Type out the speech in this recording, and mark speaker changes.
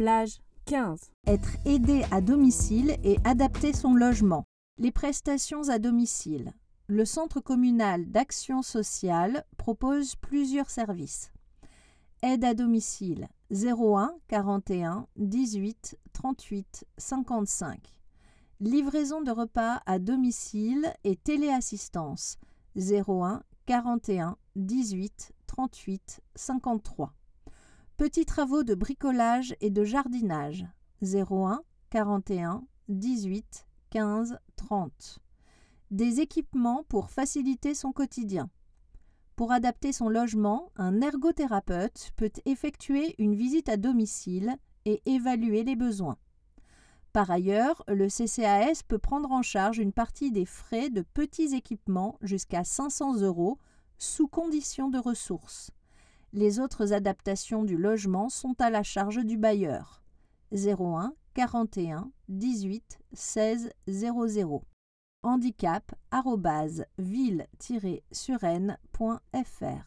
Speaker 1: Bricolage 15.
Speaker 2: Être aidé à domicile et adapter son logement. Les prestations à domicile. Le Centre communal d'action sociale propose plusieurs services. Aide à domicile 01 41 18 38 55. Livraison de repas à domicile et téléassistance 01 41 18 38 53. Petits travaux de bricolage et de jardinage 01 41 18 15 30. Des équipements pour faciliter son quotidien. Pour adapter son logement, un ergothérapeute peut effectuer une visite à domicile et évaluer les besoins. Par ailleurs, le CCAS peut prendre en charge une partie des frais de petits équipements jusqu'à 500 € sous condition de ressources. Les autres adaptations du logement sont à la charge du bailleur. 01 41 18 16 00. handicap@ville-suresnes.fr